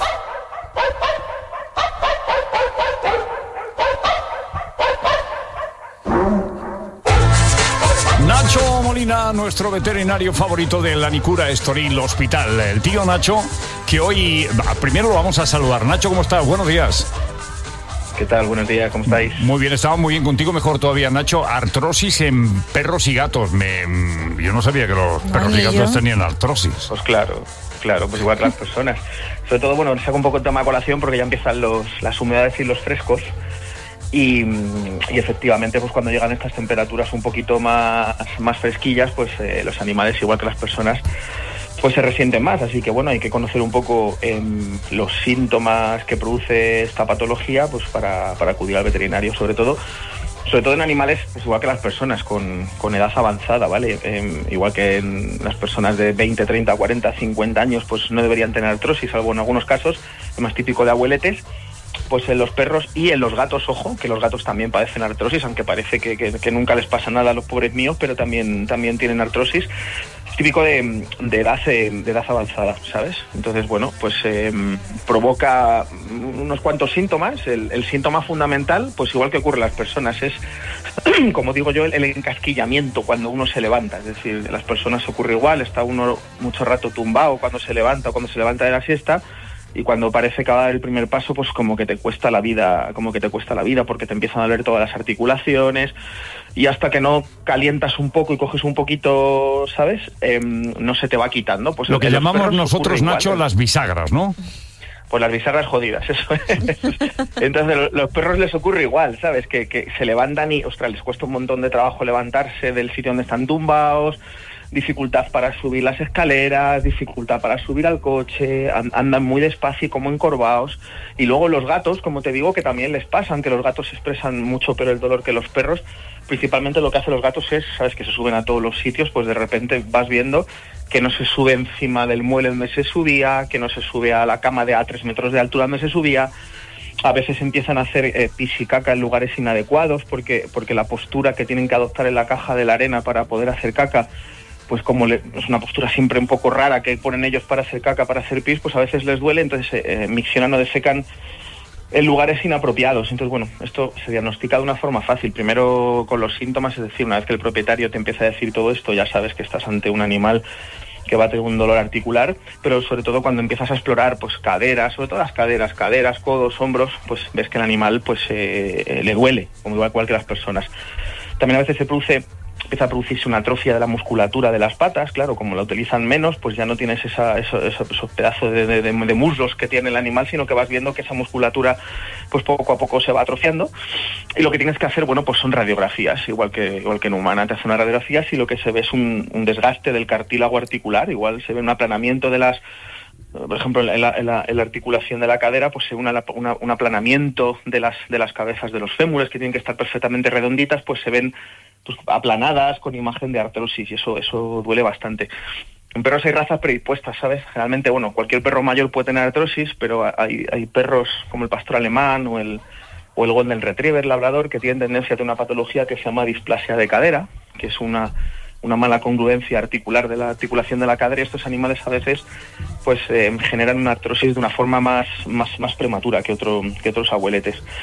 Nacho Molina, nuestro veterinario favorito del Anicura Estoril Hospital. El tío Nacho, que hoy... Primero lo vamos a saludar. Nacho, ¿cómo estás? Buenos días. ¿Qué tal? Buenos días, ¿cómo estáis? Muy bien, estaba muy bien contigo, mejor todavía, Nacho. Artrosis en perros y gatos. Yo no sabía que los perros y gatos tenían artrosis. Pues claro, pues igual que las personas. Sobre todo, bueno, saco un poco el tema de colación porque ya empiezan las humedades y los frescos. Y efectivamente, pues cuando llegan estas temperaturas un poquito más fresquillas, pues los animales, igual que las personas, pues se resienten más. Así que bueno, hay que conocer un poco los síntomas que produce esta patología, pues para acudir al veterinario, sobre todo en animales, pues igual que las personas con edad avanzada, ¿vale? Igual que en las personas de 20, 30, 40, 50 años, pues no deberían tener artrosis, salvo en algunos casos, lo más típico de abueletes. Pues en los perros y en los gatos, ojo, que los gatos también padecen artrosis, aunque parece que nunca les pasa nada a los pobres míos, pero también tienen artrosis. Es típico de edad avanzada, ¿sabes? Entonces, bueno, pues provoca unos cuantos síntomas. El síntoma fundamental, pues igual que ocurre en las personas, es, como digo yo, el encasquillamiento cuando uno se levanta. Es decir, en las personas ocurre igual, está uno mucho rato tumbado cuando se levanta de la siesta. Y cuando parece que va a dar el primer paso, pues como que te cuesta la vida, porque te empiezan a doler todas las articulaciones, y hasta que no calientas un poco y coges un poquito, ¿sabes? No se te va quitando. Pues lo que llamamos nosotros, Nacho, igual, las bisagras, ¿no? Pues las bisagras jodidas, eso es. Entonces los perros les ocurre igual, ¿sabes? Que se levantan y, ostras, les cuesta un montón de trabajo levantarse del sitio donde están tumbados, dificultad para subir las escaleras, dificultad para subir al coche, andan muy despacio y como encorvados. Y luego los gatos, como te digo, que también les pasan, que los gatos expresan mucho peor el dolor que los perros. Principalmente lo que hacen los gatos es, sabes, que se suben a todos los sitios, pues de repente vas viendo que no se sube encima del mueble donde se subía, que no se sube a la cama a 3 metros de altura donde se subía. A veces empiezan a hacer pis y caca en lugares inadecuados porque la postura que tienen que adoptar en la caja de la arena para poder hacer caca, pues como es una postura siempre un poco rara que ponen ellos para hacer caca, para hacer pis, pues a veces les duele, entonces miccionan o defecan en lugares inapropiados. Entonces, bueno, esto se diagnostica de una forma fácil. Primero con los síntomas, es decir, una vez que el propietario te empieza a decir todo esto, ya sabes que estás ante un animal que va a tener un dolor articular, pero sobre todo cuando empiezas a explorar pues caderas, sobre todo las caderas, codos, hombros, pues ves que el animal pues le duele, como igual que las personas. También a veces empieza a producirse una atrofia de la musculatura de las patas, claro, como la utilizan menos, pues ya no tienes esos pedazos de muslos que tiene el animal, sino que vas viendo que esa musculatura pues poco a poco se va atrofiando, y lo que tienes que hacer, bueno, pues son radiografías, igual que en humana, te hacen unas radiografías y lo que se ve es un desgaste del cartílago articular, igual se ve un aplanamiento de las... Por ejemplo, en la articulación de la cadera, pues se ve un aplanamiento de las cabezas de los fémures, que tienen que estar perfectamente redonditas, pues se ven pues aplanadas con imagen de artrosis, y eso duele bastante. En perros hay razas predispuestas, ¿sabes? Generalmente, bueno, cualquier perro mayor puede tener artrosis, pero hay perros como el pastor alemán o el golden retriever labrador que tienen tendencia a tener una patología que se llama displasia de cadera, que es una mala congruencia articular de la articulación de la cadera, y estos animales a veces pues generan una artrosis de una forma más prematura que otros abueletes.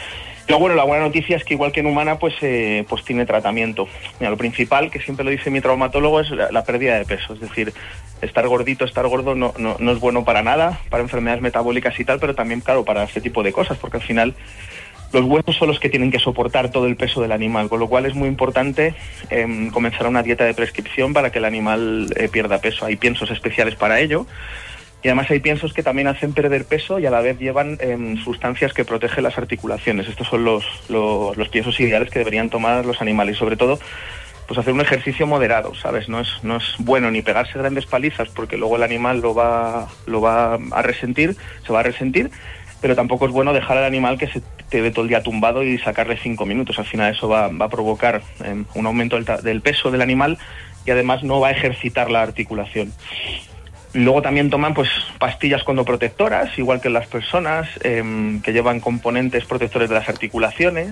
Luego, bueno, la buena noticia es que igual que en humana, pues tiene tratamiento. Mira, lo principal, que siempre lo dice mi traumatólogo, es la pérdida de peso. Es decir, estar gordito, estar gordo no es bueno para nada, para enfermedades metabólicas y tal, pero también, claro, para este tipo de cosas, porque al final los huesos son los que tienen que soportar todo el peso del animal, con lo cual es muy importante comenzar una dieta de prescripción para que el animal pierda peso. Hay piensos especiales para ello. Y además hay piensos que también hacen perder peso y a la vez llevan sustancias que protegen las articulaciones. Estos son los piensos ideales que deberían tomar los animales. Y sobre todo, pues hacer un ejercicio moderado, ¿sabes? No es bueno ni pegarse grandes palizas porque luego el animal lo va a resentir, se va a resentir, pero tampoco es bueno dejar al animal que se te dé todo el día tumbado y sacarle 5 minutos. Al final eso va a provocar un aumento del peso del animal y además no va a ejercitar la articulación. Luego también toman pues pastillas condoprotectoras, igual que las personas, que llevan componentes protectores de las articulaciones.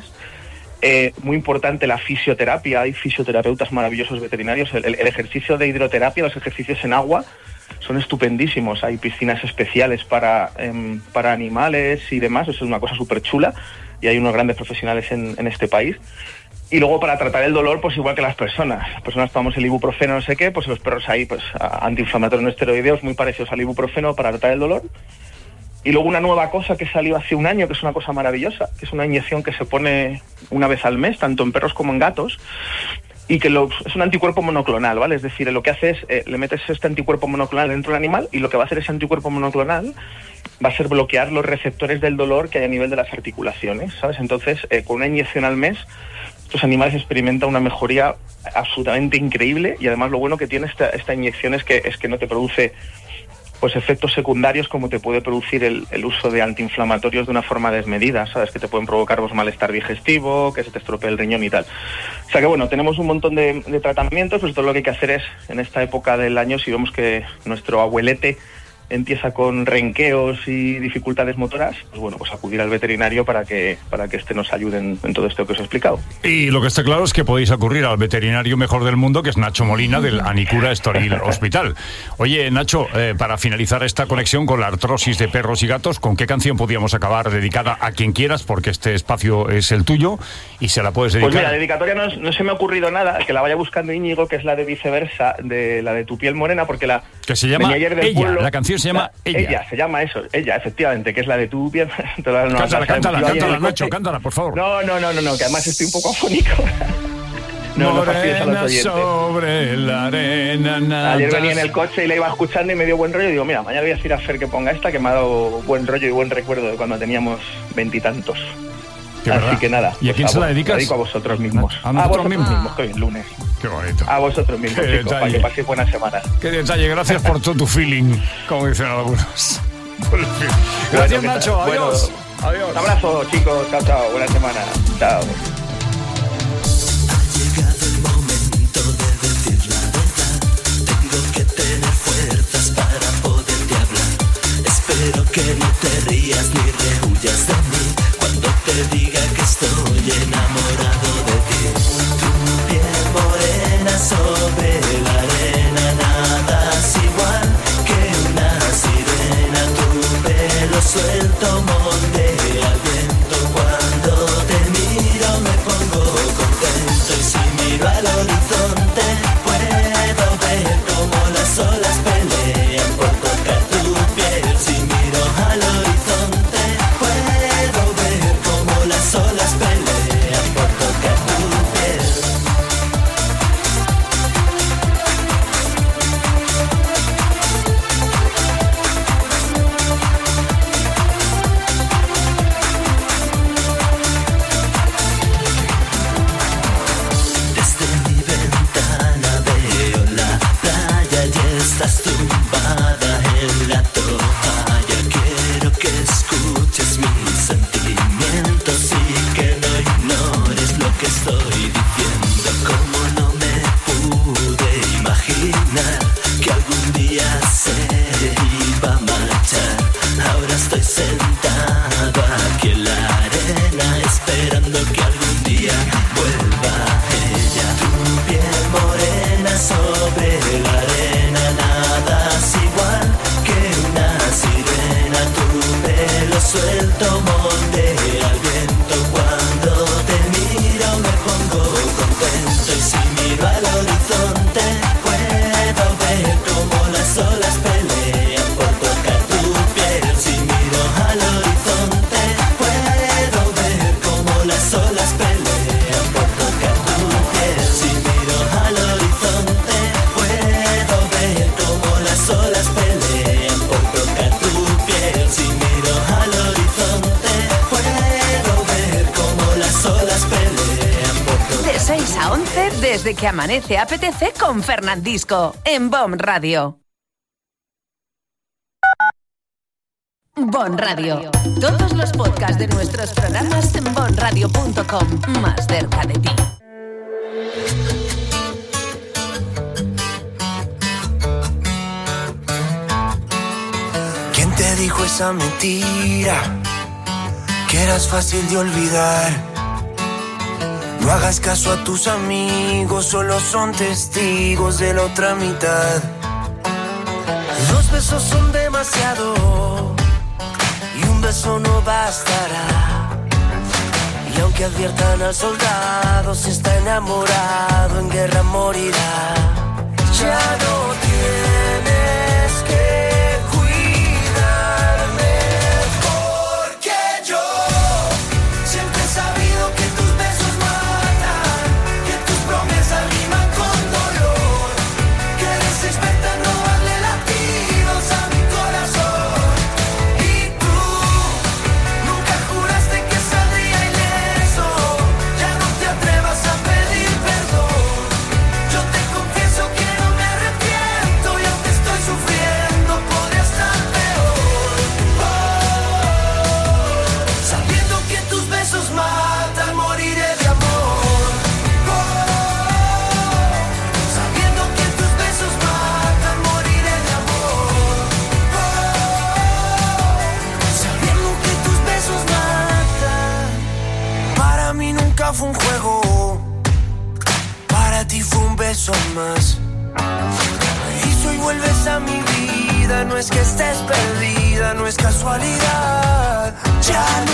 Muy importante la fisioterapia, hay fisioterapeutas maravillosos veterinarios. El ejercicio de hidroterapia, los ejercicios en agua, son estupendísimos. Hay piscinas especiales para animales y demás, eso es una cosa súper chula y hay unos grandes profesionales en este país. Y luego para tratar el dolor, pues igual que las personas tomamos el ibuprofeno, no sé qué, pues los perros ahí, pues antiinflamatorios no esteroideos muy parecidos al ibuprofeno para tratar el dolor. Y luego una nueva cosa que salió hace un año, que es una cosa maravillosa, que es una inyección que se pone una vez al mes, tanto en perros como en gatos, y que es un anticuerpo monoclonal, ¿vale? Es decir, lo que hace es, le metes este anticuerpo monoclonal dentro del animal y lo que va a hacer ese anticuerpo monoclonal va a ser bloquear los receptores del dolor que hay a nivel de las articulaciones, ¿sabes? Entonces, con una inyección al mes, estos animales experimentan una mejoría absolutamente increíble y además lo bueno que tiene esta inyección es que no te produce pues efectos secundarios como te puede producir el uso de antiinflamatorios de una forma desmedida, ¿sabes? Que te pueden provocar pues, malestar digestivo, que se te estropee el riñón y tal. O sea que bueno, tenemos un montón de tratamientos, pues todo lo que hay que hacer es, en esta época del año, si vemos que nuestro abuelete empieza con renqueos y dificultades motoras, pues bueno, pues acudir al veterinario para que nos ayuden en todo esto que os he explicado. Y lo que está claro es que podéis acudir al veterinario mejor del mundo, que es Nacho Molina, del Anicura Estoril Hospital. Oye, Nacho, para finalizar esta conexión con la artrosis de perros y gatos, ¿con qué canción podríamos acabar dedicada a quien quieras? Porque este espacio es el tuyo y se la puedes dedicar. Pues mira, dedicatoria no se me ha ocurrido nada, que la vaya buscando Íñigo, que es la de Viceversa, de la de Tu piel morena, porque la... Que se llama Ella, la canción se llama Ella. Ella, se llama eso, Ella, efectivamente, que es la de Tu piel... Cántala, Nacho, cántala, por favor. No, que además estoy un poco afónico. No fastidies a los oyentes. Sobre la arena, nada. Ayer venía en el coche y la iba escuchando y me dio buen rollo y digo, mira, mañana voy a decir a Fer que ponga esta, que me ha dado buen rollo y buen recuerdo de cuando teníamos 20 y tantos. Así que nada. ¿Y a quién se la dedicas? La dedico a vosotros mismos. ¿A nosotros mismos? Que hoy es lunes. Qué bonito. A vosotros mismos, chicos, para que paséis buena semana. Qué detalle, gracias por todo tu feeling, como dicen algunos. Gracias, Nacho, adiós. Adiós. Un abrazo, chicos, chao, buena semana. Chao. Espero que no te rías ni rehuyas de mí cuando te diga que estoy enamorado de ti. Tu piel morena sobre la arena, nadas igual que una sirena. Tu pelo suelto moldea el viento. Cuando te miro me pongo contento y si miro al horizonte puedo ver cómo las olas pelean por tocar tu piel. Si miro al horizonte puedo ver cómo las olas pelean por tocar tu piel. Desde mi ventana veo la playa y estás tumbada en la toalla. Quiero que escuches mis sentimientos y que no ignores lo que estoy diciendo. Como no me pude imaginar que algún día se iba a marchar. Ahora estoy sentado aquí en la arena esperando que algún día vuelva ella. Tu piel morena sobre la arena, nadas igual que una sirena. Tu pelo suelto moldea el viento. Cuando Desde que amanece apetece con Fernandisco en BOM Radio. BOM Radio. Todos los podcasts de nuestros programas en bomradio.com. Más cerca de ti. ¿Quién te dijo esa mentira? Que eras fácil de olvidar. No hagas caso a tus amigos, solo son testigos de la otra mitad. 2 besos son demasiado y un beso no bastará. Y aunque adviertan al soldado, si está enamorado en guerra morirá. Ya no tienes que cuidarme, porque yo siempre he sabido que tus besos matan, que tus promesas riman con dolor, que eres experta en robarle latidos a mi corazón. Y tú nunca juraste que saldría ileso, ya no te atrevas a pedir perdón. Yo te confieso que no me arrepiento y aunque estoy sufriendo podría estar peor. Sabiendo que tus besos matan, moriré de amor. Sabiendo que tus besos matan, moriré de amor. Sabiendo que tus besos matan. Para mí nunca fue un juego, para ti fue un beso más. Y si hoy vuelves a mi vida, no es que estés perdida, no es casualidad. Ya